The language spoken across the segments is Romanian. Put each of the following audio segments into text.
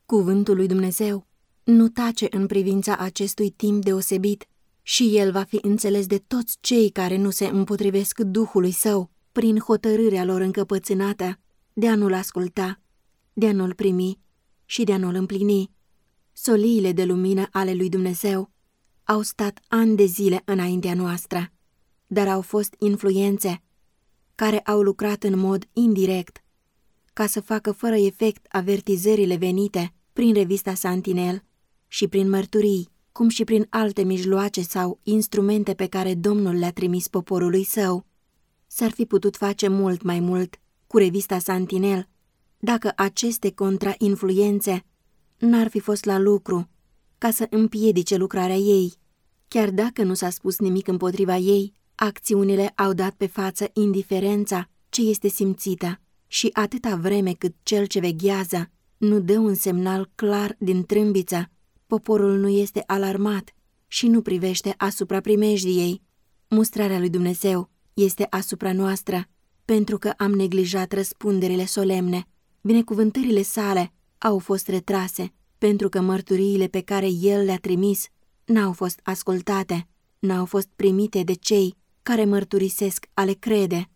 Cuvântul lui Dumnezeu nu tace în privința acestui timp deosebit și el va fi înțeles de toți cei care nu se împotrivesc Duhului Său prin hotărârea lor încăpățânată de a nu-L asculta, de a nu-L primi și de a nu-L împlini. Soliile de lumină ale lui Dumnezeu au stat ani de zile înaintea noastră, dar au fost influențe care au lucrat în mod indirect ca să facă fără efect avertizările venite prin revista Sentinel și prin mărturii, cum și prin alte mijloace sau instrumente pe care Domnul le-a trimis poporului Său. S-ar fi putut face mult mai mult cu revista Sentinel dacă aceste contrainfluențe n-ar fi fost la lucru ca să împiedice lucrarea ei. Chiar dacă nu s-a spus nimic împotriva ei, acțiunile au dat pe față indiferența ce este simțită și atâta vreme cât cel ce veghează nu dă un semnal clar din trâmbiță, poporul nu este alarmat și nu privește asupra primejdiei. Mustrarea lui Dumnezeu este asupra noastră, pentru că am neglijat răspunderile solemne. Binecuvântările sale au fost retrase, pentru că mărturiile pe care el le-a trimis n-au fost ascultate, n-au fost primite de cei care mărturisesc a le crede.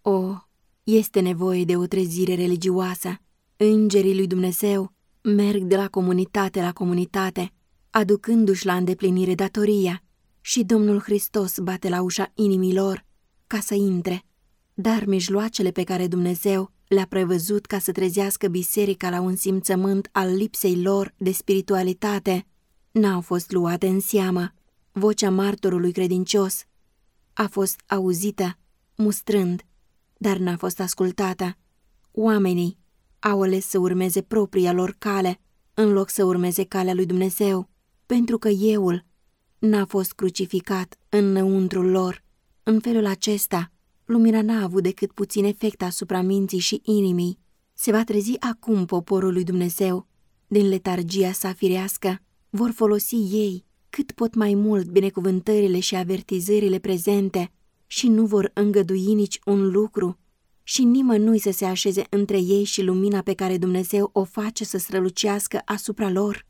Este nevoie de o trezire religioasă. Îngerii lui Dumnezeu merg de la comunitate la comunitate, aducându-și la îndeplinire datoria, și Domnul Hristos bate la ușa inimilor ca să intre. Dar mijloacele pe care Dumnezeu le-a prevăzut ca să trezească biserica la un simțământ al lipsei lor de spiritualitate n-au fost luate în seamă. Vocea martorului credincios a fost auzită, mustrând, dar n-a fost ascultată. Oamenii au ales să urmeze propria lor cale, în loc să urmeze calea lui Dumnezeu, pentru că euul n-a fost crucificat înăuntrul lor. În felul acesta, lumina n-a avut decât puțin efect asupra minții și inimii. Se va trezi acum poporul lui Dumnezeu din letargia sa firească. Vor folosi ei cât pot mai mult binecuvântările și avertizările prezente și nu vor îngădui nici un lucru și nimănui să se așeze între ei și lumina pe care Dumnezeu o face să strălucească asupra lor.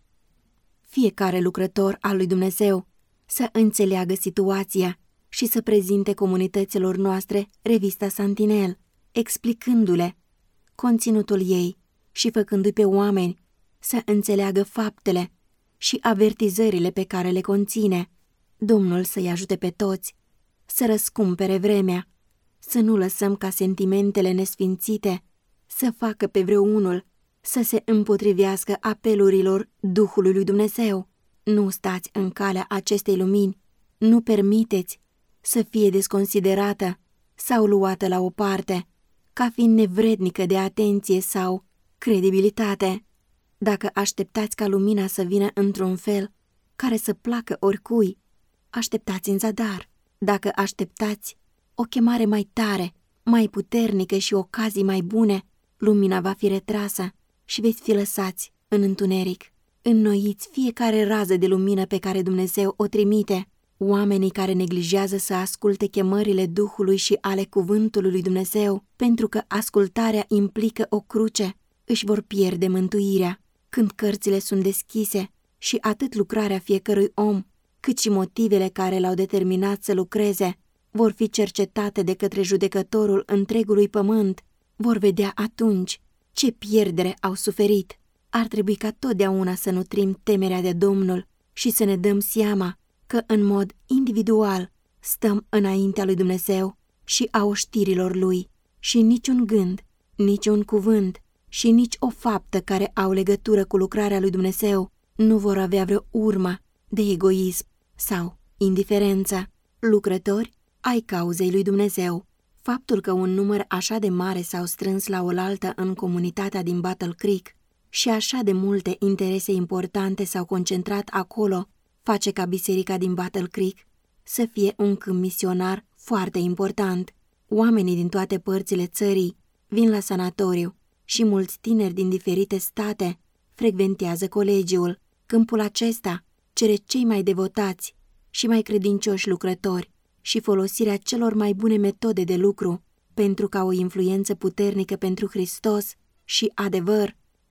Fiecare lucrător al lui Dumnezeu să înțeleagă situația și să prezinte comunităților noastre revista Sentinel, explicându-le conținutul ei și făcându-i pe oameni să înțeleagă faptele și avertizările pe care le conține. Domnul să-i ajute pe toți să răscumpere vremea, să nu lăsăm ca sentimentele nesfințite să facă pe vreunul să se împotrivească apelurilor Duhului lui Dumnezeu. Nu stați în calea acestei lumini, nu permiteți să fie desconsiderată sau luată la o parte, ca fiind nevrednică de atenție sau credibilitate. Dacă așteptați ca lumina să vină într-un fel care să placă oricui, așteptați în zadar. Dacă așteptați o chemare mai tare, mai puternică și ocazii mai bune, lumina va fi retrasă și veți fi lăsați în întuneric. Înnoiți fiecare rază de lumină pe care Dumnezeu o trimite. Oamenii care neglijează să asculte chemările Duhului și ale cuvântului lui Dumnezeu, pentru că ascultarea implică o cruce, își vor pierde mântuirea. Când cărțile sunt deschise și atât lucrarea fiecărui om, cât și motivele care l-au determinat să lucreze, vor fi cercetate de către judecătorul întregului pământ, vor vedea atunci ce pierdere au suferit. Ar trebui ca totdeauna să nutrim temerea de Domnul și să ne dăm seama că în mod individual stăm înaintea lui Dumnezeu și a oștirilor lui și niciun gând, niciun cuvânt și nici o faptă care au legătură cu lucrarea lui Dumnezeu nu vor avea vreo urmă de egoism sau indiferență. Lucrători ai cauzei lui Dumnezeu. Faptul că un număr așa de mare s-au strâns la oaltă în comunitatea din Battle Creek și așa de multe interese importante s-au concentrat acolo face ca biserica din Battle Creek să fie un câmp misionar foarte important. Oamenii din toate părțile țării vin la sanatoriu și mulți tineri din diferite state frecventează colegiul. Câmpul acesta cere cei mai devotați și mai credincioși lucrători și folosirea celor mai bune metode de lucru pentru ca o influență puternică pentru Hristos și adevăr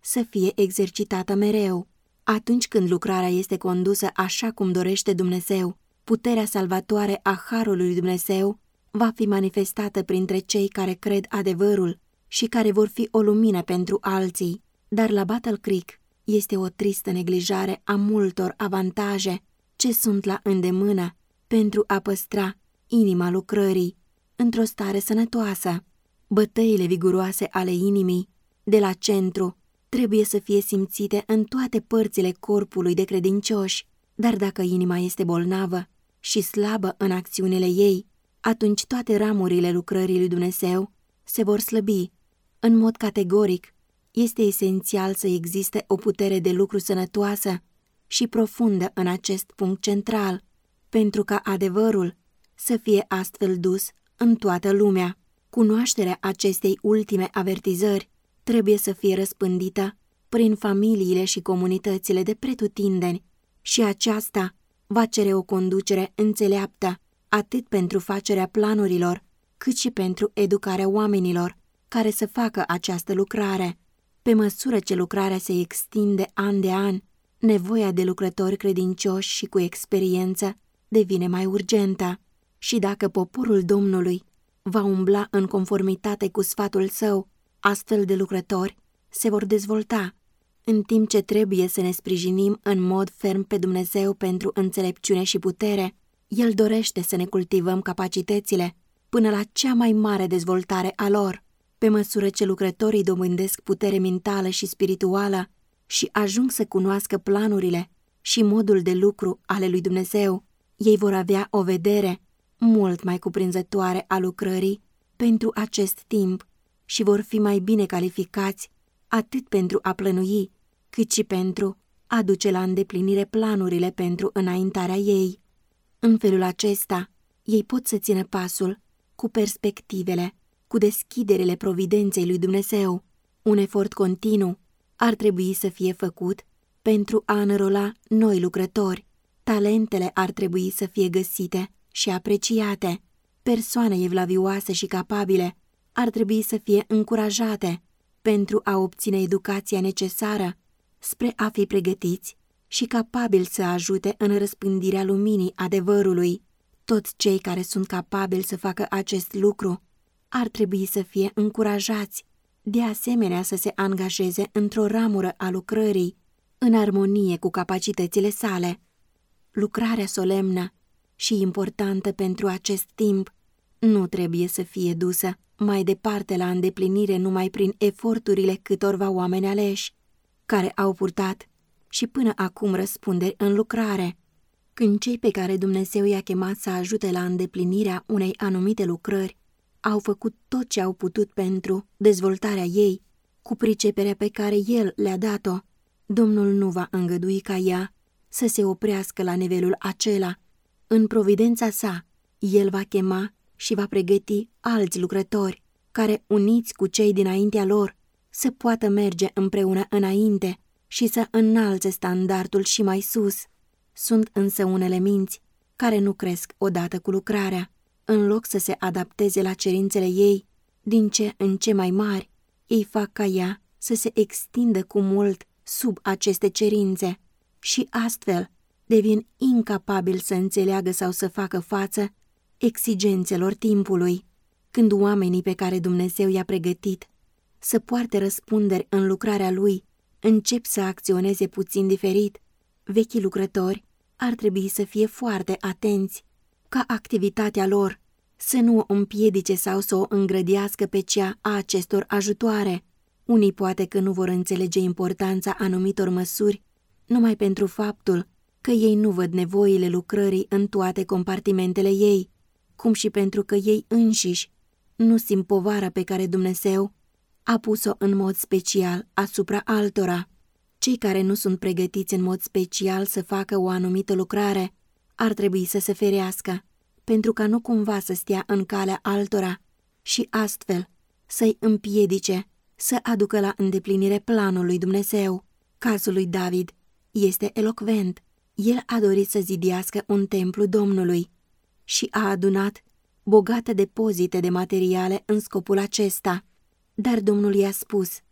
să fie exercitată mereu. Atunci când lucrarea este condusă așa cum dorește Dumnezeu, puterea salvatoare a Harului lui Dumnezeu va fi manifestată printre cei care cred adevărul și care vor fi o lumină pentru alții. Dar la Battle Creek este o tristă neglijare a multor avantaje ce sunt la îndemână pentru a păstra inima lucrării într-o stare sănătoasă. Bătăile viguroase ale inimii de la centru trebuie să fie simțite în toate părțile corpului de credincioși, dar dacă inima este bolnavă și slabă în acțiunile ei, atunci toate ramurile lucrării lui Dumnezeu se vor slăbi. În mod categoric, este esențial să existe o putere de lucru sănătoasă și profundă în acest punct central, pentru ca adevărul să fie astfel dus în toată lumea. Cunoașterea acestei ultime avertizări trebuie să fie răspândită prin familiile și comunitățile de pretutindeni și aceasta va cere o conducere înțeleaptă atât pentru facerea planurilor, cât și pentru educarea oamenilor care să facă această lucrare. Pe măsură ce lucrarea se extinde an de an, nevoia de lucrători credincioși și cu experiență devine mai urgentă. Și dacă poporul Domnului va umbla în conformitate cu sfatul său, astfel de lucrători se vor dezvolta, în timp ce trebuie să ne sprijinim în mod ferm pe Dumnezeu pentru înțelepciune și putere. El dorește să ne cultivăm capacitățile până la cea mai mare dezvoltare a lor. Pe măsură ce lucrătorii dobândesc putere mentală și spirituală și ajung să cunoască planurile și modul de lucru ale lui Dumnezeu, ei vor avea o vedere mult mai cuprinzătoare a lucrării pentru acest timp și vor fi mai bine calificați atât pentru a plănui, cât și pentru a duce la îndeplinire planurile pentru înaintarea ei. În felul acesta, ei pot să țină pasul cu perspectivele, cu deschiderile providenței lui Dumnezeu. Un efort continuu ar trebui să fie făcut pentru a înrola noi lucrători. Talentele ar trebui să fie găsite și apreciate. Persoane evlavioase și capabile ar trebui să fie încurajate pentru a obține educația necesară spre a fi pregătiți și capabili să ajute în răspândirea luminii adevărului. Toți cei care sunt capabili să facă acest lucru ar trebui să fie încurajați, de asemenea să se angajeze într-o ramură a lucrării, în armonie cu capacitățile sale. Lucrarea solemnă și importantă pentru acest timp nu trebuie să fie dusă mai departe la îndeplinire numai prin eforturile câtorva oameni aleși, care au purtat și până acum răspunderi în lucrare. Când cei pe care Dumnezeu i-a chemat să ajute la îndeplinirea unei anumite lucrări au făcut tot ce au putut pentru dezvoltarea ei, cu priceperea pe care El le-a dat-o, Domnul nu va îngădui ca ea să se oprească la nivelul acela. În providența sa, El va chema și va pregăti alți lucrători, care, uniți cu cei dinaintea lor, să poată merge împreună înainte și să înalțe standardul și mai sus. Sunt însă unele minți care nu cresc odată cu lucrarea. În loc să se adapteze la cerințele ei, din ce în ce mai mari, ei fac ca ea să se extindă cu mult sub aceste cerințe și astfel devin incapabili să înțeleagă sau să facă față exigențelor timpului. Când oamenii pe care Dumnezeu i-a pregătit să poarte răspunderi în lucrarea Lui încep să acționeze puțin diferit, vechii lucrători ar trebui să fie foarte atenți ca activitatea lor să nu o împiedice sau să o îngrădească pe cea a acestor ajutoare. Unii poate că nu vor înțelege importanța anumitor măsuri numai pentru faptul că ei nu văd nevoile lucrării în toate compartimentele ei, cum și pentru că ei înșiși nu simt povara pe care Dumnezeu a pus-o în mod special asupra altora. Cei care nu sunt pregătiți în mod special să facă o anumită lucrare ar trebui să se ferească, pentru ca nu cumva să stea în calea altora și astfel să-i împiedice să aducă la îndeplinire planul lui Dumnezeu. Cazul lui David este elocvent. El a dorit să zidească un templu Domnului și a adunat bogate depozite de materiale în scopul acesta. Dar Domnul i-a spus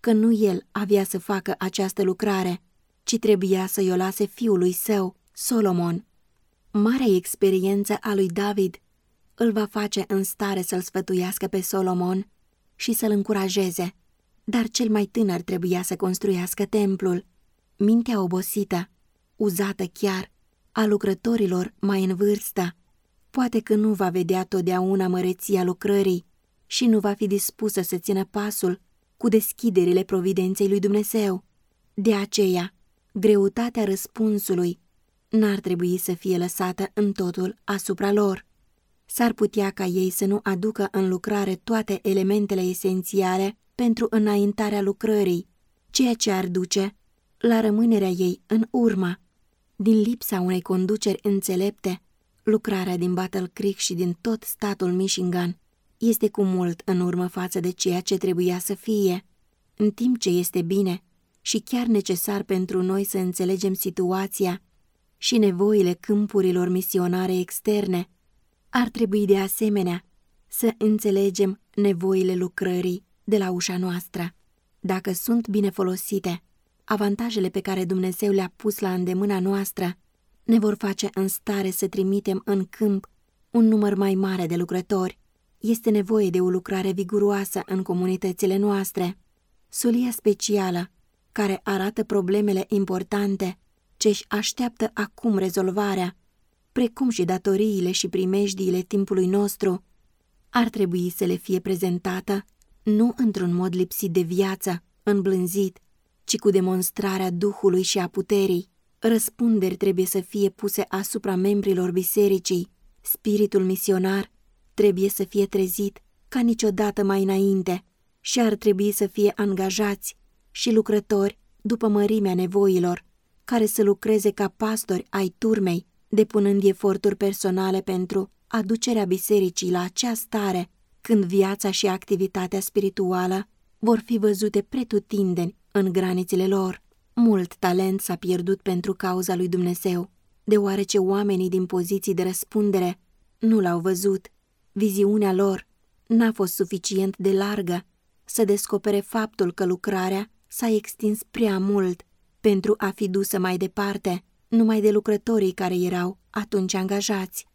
că nu el avea să facă această lucrare, ci trebuia să-i o lase fiului său, Solomon. Marea experiență a lui David îl va face în stare să-l sfătuiască pe Solomon și să-l încurajeze, dar cel mai tânăr trebuia să construiască templul. Mintea obosită, uzată chiar, a lucrătorilor mai în vârstă, poate că nu va vedea totdeauna măreția lucrării și nu va fi dispusă să țină pasul cu deschiderile providenței lui Dumnezeu. De aceea, greutatea răspunsului n-ar trebui să fie lăsată în totul asupra lor. S-ar putea ca ei să nu aducă în lucrare toate elementele esențiale pentru înaintarea lucrării, ceea ce ar duce la rămânerea ei în urmă. Din lipsa unei conduceri înțelepte, lucrarea din Battle Creek și din tot statul Michigan este cu mult în urmă față de ceea ce trebuia să fie, în timp ce este bine și chiar necesar pentru noi să înțelegem situația și nevoile câmpurilor misionare externe. Ar trebui de asemenea să înțelegem nevoile lucrării de la ușa noastră. Dacă sunt bine folosite, avantajele pe care Dumnezeu le-a pus la îndemâna noastră ne vor face în stare să trimitem în câmp un număr mai mare de lucrători. Este nevoie de o lucrare viguroasă în comunitățile noastre. Solia specială, care arată problemele importante ce își așteaptă acum rezolvarea, precum și datoriile și primejdiile timpului nostru, ar trebui să le fie prezentată nu într-un mod lipsit de viață, înblânzit, ci cu demonstrarea Duhului și a puterii. Răspunderi trebuie să fie puse asupra membrilor bisericii. Spiritul misionar trebuie să fie trezit ca niciodată mai înainte și ar trebui să fie angajați și lucrători după mărimea nevoilor, care să lucreze ca pastori ai turmei, depunând eforturi personale pentru aducerea bisericii la acea stare când viața și activitatea spirituală vor fi văzute pretutindeni în granițele lor. Mult talent s-a pierdut pentru cauza lui Dumnezeu, deoarece oamenii din poziții de răspundere nu l-au văzut. Viziunea lor n-a fost suficient de largă să descopere faptul că lucrarea s-a extins prea mult pentru a fi dusă mai departe numai de lucrătorii care erau atunci angajați.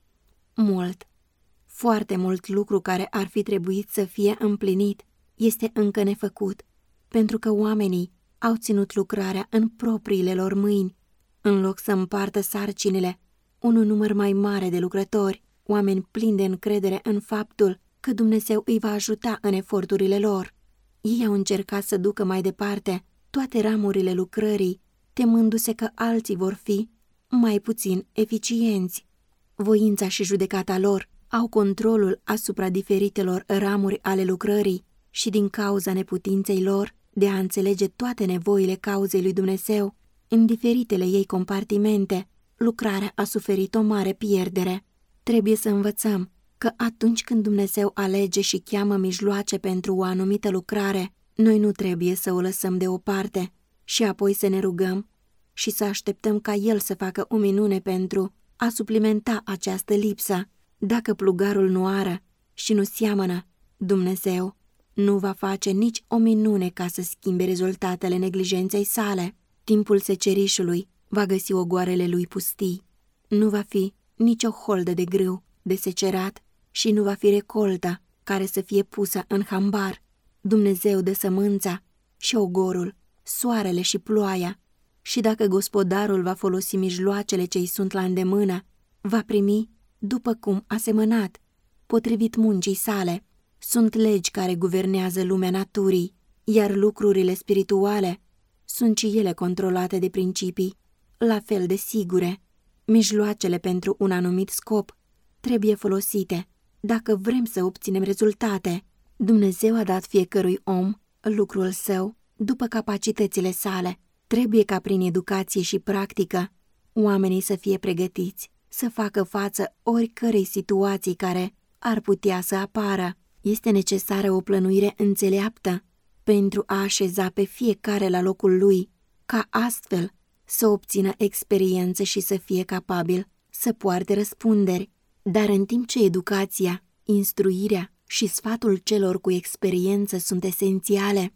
Foarte mult lucru care ar fi trebuit să fie împlinit este încă nefăcut, pentru că oamenii au ținut lucrarea în propriile lor mâini, în loc să împartă sarcinile unui număr mai mare de lucrători, oameni plini de încredere în faptul că Dumnezeu îi va ajuta în eforturile lor. Ei au încercat să ducă mai departe toate ramurile lucrării, temându-se că alții vor fi mai puțin eficienți. Voința și judecata lor au controlul asupra diferitelor ramuri ale lucrării și din cauza neputinței lor de a înțelege toate nevoile cauzei lui Dumnezeu, în diferitele ei compartimente, lucrarea a suferit o mare pierdere. Trebuie să învățăm că atunci când Dumnezeu alege și cheamă mijloace pentru o anumită lucrare, noi nu trebuie să o lăsăm deoparte și apoi să ne rugăm și să așteptăm ca El să facă o minune pentru a suplimenta această lipsă. Dacă plugarul nu ară și nu seamănă, Dumnezeu nu va face nici o minune ca să schimbe rezultatele neglijenței sale. Timpul secerișului va găsi ogoarele lui pustii. Nu va fi nicio holdă de grâu de secerat și nu va fi recoltă care să fie pusă în hambar. Dumnezeu dă sămânța și ogorul, soarele și ploaia, și dacă gospodarul va folosi mijloacele ce îi sunt la îndemână, va primi după cum a semănat, potrivit muncii sale. Sunt legi care guvernează lumea naturii, iar lucrurile spirituale sunt și ele controlate de principii, la fel de sigure. Mijloacele pentru un anumit scop trebuie folosite dacă vrem să obținem rezultate. Dumnezeu a dat fiecărui om lucrul său după capacitățile sale. Trebuie ca prin educație și practică oamenii să fie pregătiți să facă față oricărei situații care ar putea să apară. Este necesară o plănuire înțeleaptă pentru a așeza pe fiecare la locul lui, ca astfel să obțină experiență și să fie capabil să poarte răspunderi. Dar în timp ce educația, instruirea și sfatul celor cu experiență sunt esențiale,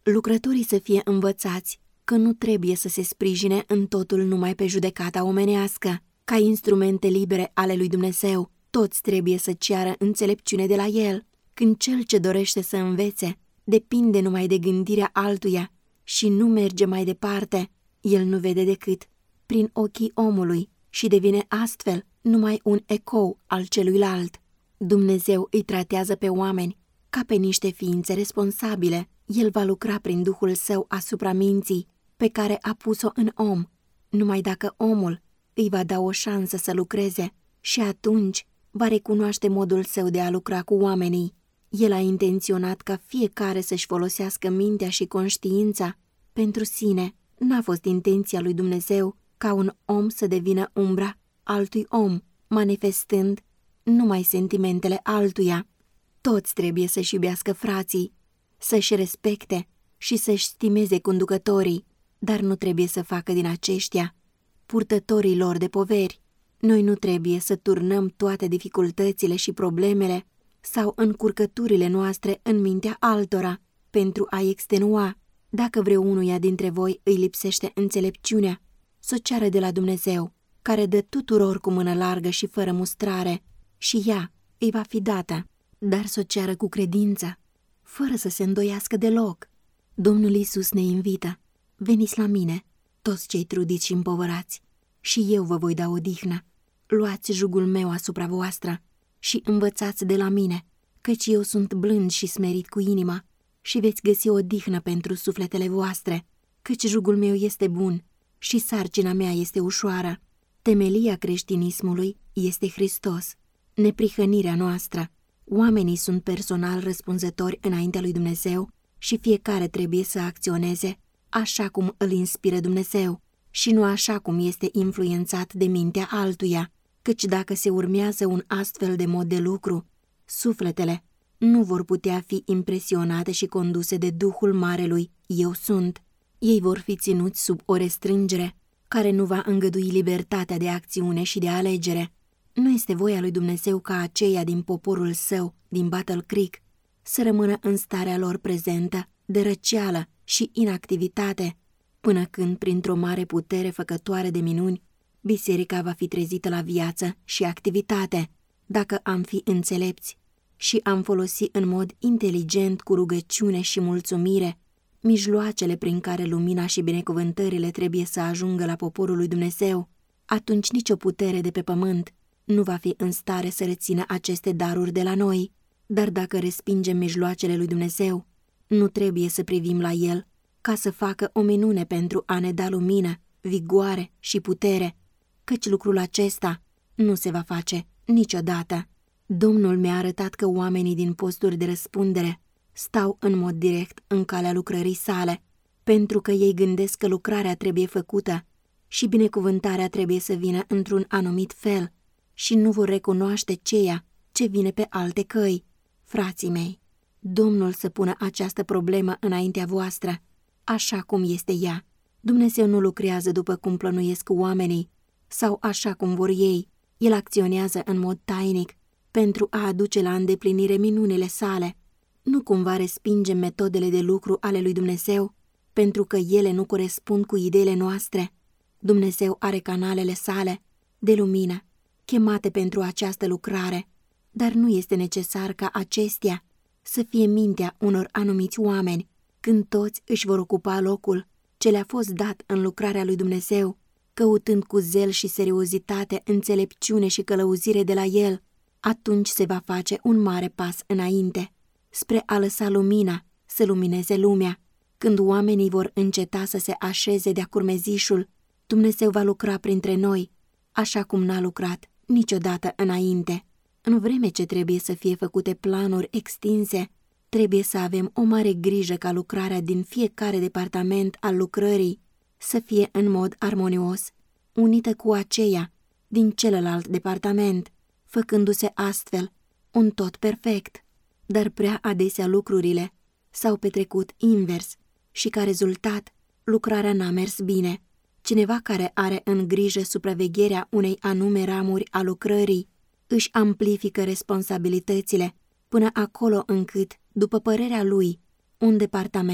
Lucrătorii să fie învățați că nu trebuie să se sprijine în totul numai pe judecata omenească. Ca instrumente libere ale lui Dumnezeu, toți trebuie să ceară înțelepciune de la El. Când cel ce dorește să învețe depinde numai de gândirea altuia și nu merge mai departe, el nu vede decât prin ochii omului și devine astfel numai un ecou al celuilalt. Dumnezeu îi tratează pe oameni ca pe niște ființe responsabile. El va lucra prin Duhul Său asupra minții pe care a pus-o în om, numai dacă omul îi va da o șansă să lucreze și atunci va recunoaște modul său de a lucra cu oamenii. El a intenționat ca fiecare să-și folosească mintea și conștiința pentru sine. N-a fost intenția lui Dumnezeu ca un om să devină umbra altui om, manifestând numai sentimentele altuia. Toți trebuie să-și iubească frații, să-și respecte și să-și stimeze conducătorii, dar nu trebuie să facă din aceștia purtătorii lor de poveri. Noi nu trebuie să turnăm toate dificultățile și problemele sau încurcăturile noastre în mintea altora pentru a extenua. Dacă vreunuia dintre voi îi lipsește înțelepciunea, s-o ceară de la Dumnezeu, care dă tuturor cu mână largă și fără mustrare, și ea îi va fi dată, dar s-o ceară cu credință, fără să se îndoiască deloc. Domnul Iisus ne invită: veniți la mine, toți cei trudiți și împovărați, și eu vă voi da odihnă. Luați jugul meu asupra voastră și învățați de la mine, căci eu sunt blând și smerit cu inima, și veți găsi odihnă pentru sufletele voastre, căci jugul meu este bun și sarcina mea este ușoară. Temelia creștinismului este Hristos, neprihănirea noastră. Oamenii sunt personal răspunzători înaintea lui Dumnezeu și fiecare trebuie să acționeze așa cum îl inspiră Dumnezeu și nu așa cum este influențat de mintea altuia, căci dacă se urmează un astfel de mod de lucru, sufletele nu vor putea fi impresionate și conduse de Duhul Marelui Eu Sunt. Ei vor fi ținuți sub o restrângere care nu va îngădui libertatea de acțiune și de alegere. Nu este voia lui Dumnezeu ca aceia din poporul său, din Battle Creek, să rămână în starea lor prezentă de răceală și inactivitate, până când, printr-o mare putere făcătoare de minuni, biserica va fi trezită la viață și activitate. Dacă am fi înțelepți și am folosi în mod inteligent, cu rugăciune și mulțumire, mijloacele prin care lumina și binecuvântările trebuie să ajungă la poporul lui Dumnezeu, atunci nicio putere de pe pământ nu va fi în stare să rețină aceste daruri de la noi. Dar dacă respingem mijloacele lui Dumnezeu, nu trebuie să privim la El ca să facă o minune pentru a ne da lumină, vigoare și putere, căci lucrul acesta nu se va face niciodată. Domnul mi-a arătat că oamenii din posturi de răspundere stau în mod direct în calea lucrării sale, pentru că ei gândesc că lucrarea trebuie făcută și binecuvântarea trebuie să vină într-un anumit fel și nu vor recunoaște ceea ce vine pe alte căi. Frații mei, Domnul să pună această problemă înaintea voastră, așa cum este ea. Dumnezeu nu lucrează după cum plănuiesc oamenii sau așa cum vor ei. El acționează în mod tainic pentru a aduce la îndeplinire minunile sale. Nu cumva respingem metodele de lucru ale lui Dumnezeu pentru că ele nu corespund cu ideile noastre. Dumnezeu are canalele sale de lumină, chemate pentru această lucrare, dar nu este necesar ca acestea să fie mintea unor anumiți oameni. Când toți își vor ocupa locul ce le-a fost dat în lucrarea lui Dumnezeu, căutând cu zel și seriozitate înțelepciune și călăuzire de la El, atunci se va face un mare pas înainte, spre a lăsa lumina să lumineze lumea. Când oamenii vor înceta să se așeze de-a curmezișul, Dumnezeu va lucra printre noi, așa cum n-a lucrat niciodată înainte. În vreme ce trebuie să fie făcute planuri extinse, trebuie să avem o mare grijă ca lucrarea din fiecare departament al lucrării să fie în mod armonios, unită cu aceea din celălalt departament, făcându-se astfel un tot perfect. Dar prea adesea lucrurile s-au petrecut invers și ca rezultat lucrarea n-a mers bine. Cineva care are în grijă supravegherea unei anume ramuri a lucrării își amplifică responsabilitățile până acolo încât, după părerea lui, un departament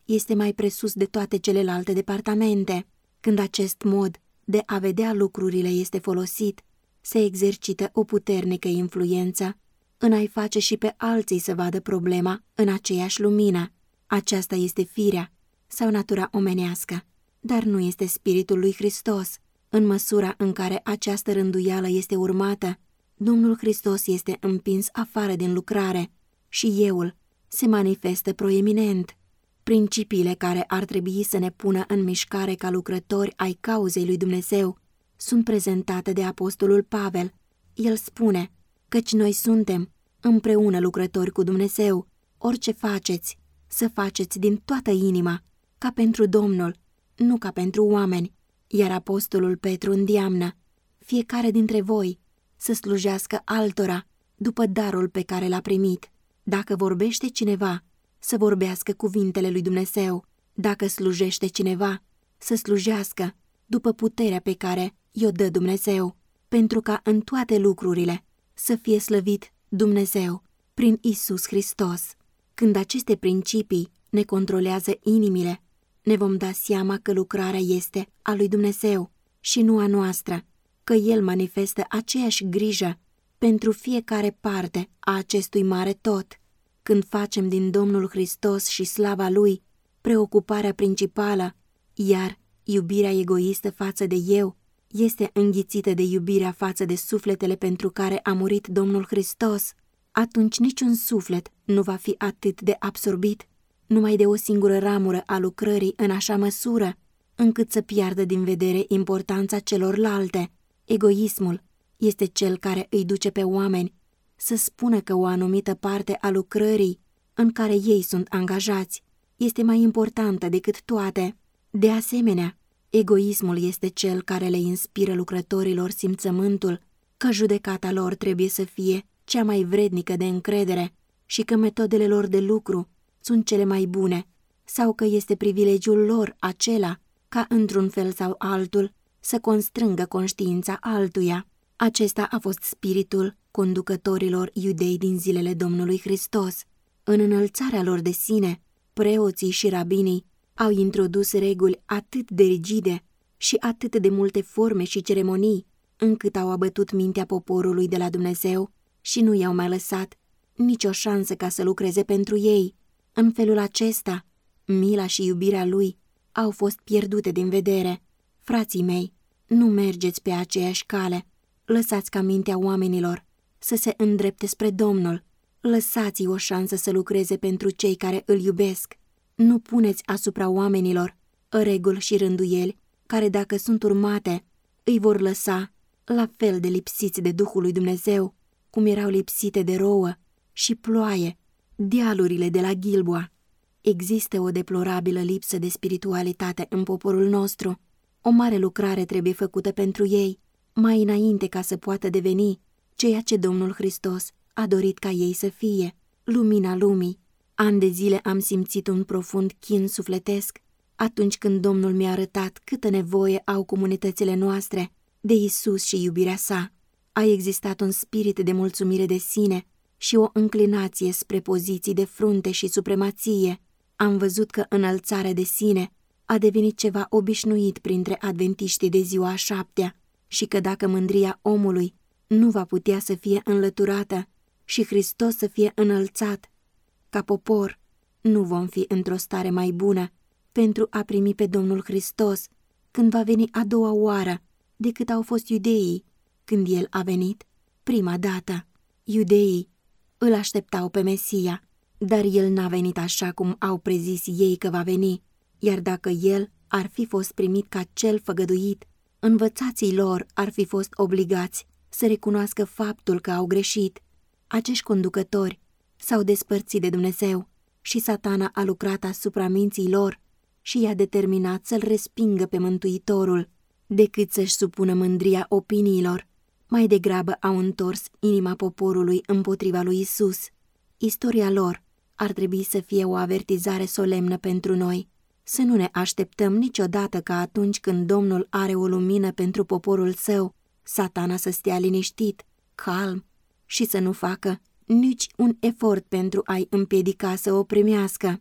este mai presus de toate celelalte departamente. Când acest mod de a vedea lucrurile este folosit, se exercită o puternică influență în a-i face și pe alții să vadă problema în aceeași lumină. Aceasta este firea sau natura omenească, dar nu este Spiritul lui Hristos. În măsura în care această rânduială este urmată, Domnul Hristos este împins afară din lucrare și euul se manifestă proeminent. Principiile care ar trebui să ne pună în mișcare ca lucrători ai cauzei lui Dumnezeu sunt prezentate de apostolul Pavel. El spune, căci noi suntem împreună lucrători cu Dumnezeu. Orice faceți, să faceți din toată inima, ca pentru Domnul, nu ca pentru oameni. Iar apostolul Petru îndeamnă fiecare dintre voi să slujească altora după darul pe care l-a primit. Dacă vorbește cineva, să vorbească cuvintele lui Dumnezeu. Dacă slujește cineva, să slujească după puterea pe care i-o dă Dumnezeu, pentru ca în toate lucrurile să fie slăvit Dumnezeu prin Iisus Hristos. Când aceste principii ne controlează inimile, ne vom da seama că lucrarea este a lui Dumnezeu și nu a noastră, că El manifestă aceeași grijă pentru fiecare parte a acestui mare tot. Când facem din Domnul Hristos și slava Lui preocuparea principală, iar iubirea egoistă față de eu este înghițită de iubirea față de sufletele pentru care a murit Domnul Hristos, atunci niciun suflet nu va fi atât de absorbit numai de o singură ramură a lucrării în așa măsură, încât să piardă din vedere importanța celorlalte. Egoismul este cel care îi duce pe oameni să spună că o anumită parte a lucrării în care ei sunt angajați este mai importantă decât toate. De asemenea, egoismul este cel care le inspiră lucrătorilor simțământul că judecata lor trebuie să fie cea mai vrednică de încredere și că metodele lor de lucru sunt cele mai bune, sau că este privilegiul lor acela ca într-un fel sau altul să constrângă conștiința altuia. Acesta a fost spiritul conducătorilor iudei din zilele Domnului Hristos. În înălțarea lor de sine, preoții și rabinii au introdus reguli atât de rigide și atât de multe forme și ceremonii, încât au abătut mintea poporului de la Dumnezeu și nu i-au mai lăsat nicio șansă ca să lucreze pentru ei. În felul acesta, mila și iubirea lui au fost pierdute din vedere. Frații mei, nu mergeți pe aceeași cale. Lăsați ca mintea oamenilor să se îndrepte spre Domnul. Lăsați-i o șansă să lucreze pentru cei care îl iubesc. Nu puneți asupra oamenilor reguli și rânduieli care, dacă sunt urmate, îi vor lăsa la fel de lipsiți de Duhul lui Dumnezeu, cum erau lipsite de rouă și ploaie dealurile de la Gilboa. Există o deplorabilă lipsă de spiritualitate în poporul nostru. O mare lucrare trebuie făcută pentru ei, mai înainte ca să poată deveni ceea ce Domnul Hristos a dorit ca ei să fie, lumina lumii. Ani de zile am simțit un profund chin sufletesc atunci când Domnul mi-a arătat câtă nevoie au comunitățile noastre de Isus și iubirea sa. A existat un spirit de mulțumire de sine și o înclinație spre poziții de frunte și supremație. Am văzut că înălțarea de sine a devenit ceva obișnuit printre adventiștii de ziua a 7-a și că dacă mândria omului nu va putea să fie înlăturată și Hristos să fie înălțat, ca popor nu vom fi într-o stare mai bună pentru a primi pe Domnul Hristos când va veni a doua oară decât au fost iudeii când El a venit prima dată. Iudeii îl așteptau pe Mesia, dar El n-a venit așa cum au prezis ei că va veni, iar dacă El ar fi fost primit ca cel făgăduit, învățații lor ar fi fost obligați să recunoască faptul că au greșit. Acești conducători s-au despărțit de Dumnezeu și Satana a lucrat asupra minții lor și i-a determinat să-L respingă pe Mântuitorul, decât să-și supună mândria opiniilor. Mai degrabă au întors inima poporului împotriva lui Isus. Istoria lor ar trebui să fie o avertizare solemnă pentru noi. Să nu ne așteptăm niciodată ca atunci când Domnul are o lumină pentru poporul său, Satana să stea liniștit, calm și să nu facă nici un efort pentru a-i împiedica să o primească.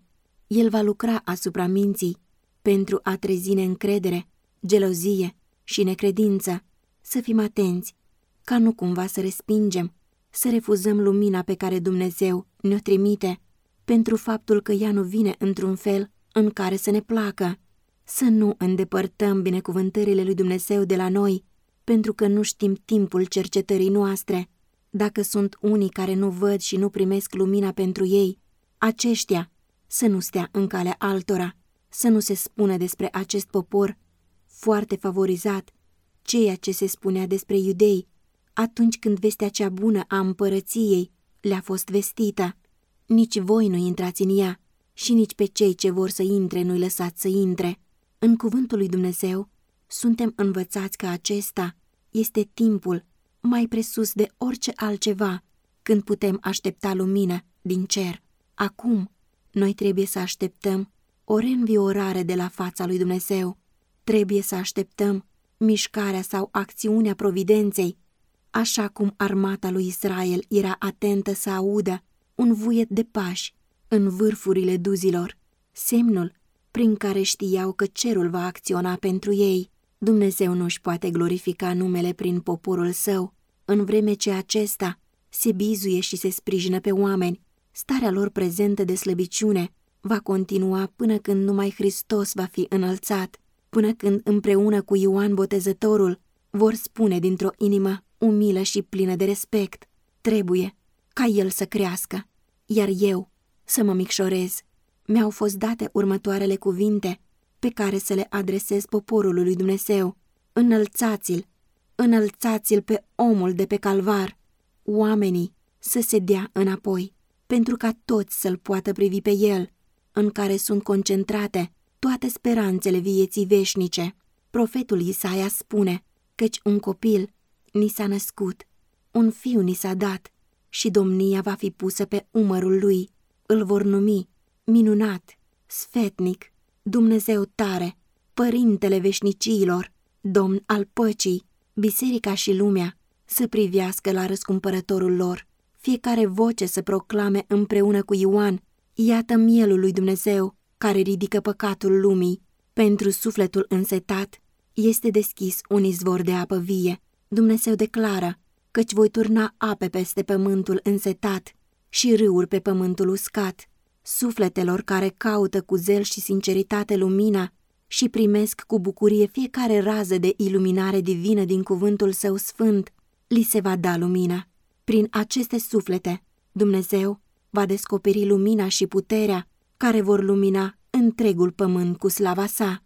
El va lucra asupra minții pentru a trezi neîncredere, gelozie și necredință. Să fim atenți, ca nu cumva să respingem, să refuzăm lumina pe care Dumnezeu ne-o trimite, pentru faptul că ea nu vine într-un fel în care să ne placă. Să nu îndepărtăm binecuvântările lui Dumnezeu de la noi, pentru că nu știm timpul cercetării noastre. Dacă sunt unii care nu văd și nu primesc lumina pentru ei, aceștia să nu stea în calea altora, să nu se spună despre acest popor foarte favorizat ceea ce se spunea despre iudei atunci când vestea cea bună a împărăției le-a fost vestită. Nici voi nu intrați în ea și nici pe cei ce vor să intre nu-i lăsați să intre. În cuvântul lui Dumnezeu suntem învățați că acesta este timpul mai presus de orice altceva când putem aștepta lumină din cer. Acum, noi trebuie să așteptăm o reînviorare de la fața lui Dumnezeu. Trebuie să așteptăm mișcarea sau acțiunea providenței, așa cum armata lui Israel era atentă să audă un vuiet de pași în vârfurile duzilor, semnul prin care știau că cerul va acționa pentru ei. Dumnezeu nu-și poate glorifica numele prin poporul său, în vreme ce acesta se bizuie și se sprijină pe oameni. Starea lor prezentă de slăbiciune va continua până când numai Hristos va fi înălțat, până când împreună cu Ioan Botezătorul vor spune dintr-o inimă umilă și plină de respect: trebuie ca el să crească, iar eu să mă micșorez. Mi-au fost date următoarele cuvinte pe care să le adresez poporului lui Dumnezeu: înălțați-l, înălțați-l pe omul de pe calvar. Oamenii să se dea înapoi, pentru ca toți să-l poată privi pe el, în care sunt concentrate toate speranțele vieții veșnice. Profetul Isaia spune: căci un copil ni s-a născut, un fiu ni s-a dat și domnia va fi pusă pe umărul lui. Îl vor numi minunat, sfetnic, Dumnezeu tare, Părintele veșniciilor, Domn al păcii. Biserica și lumea să privească la răscumpărătorul lor, fiecare voce să proclame împreună cu Ioan: iată mielul lui Dumnezeu care ridică păcatul lumii. Pentru sufletul însetat este deschis un izvor de apă vie. Dumnezeu declară: căci voi turna ape peste pământul însetat și râuri pe pământul uscat. Sufletelor care caută cu zel și sinceritate lumina și primesc cu bucurie fiecare rază de iluminare divină din cuvântul său sfânt, li se va da lumina. Prin aceste suflete, Dumnezeu va descoperi lumina și puterea care vor lumina întregul pământ cu slava sa.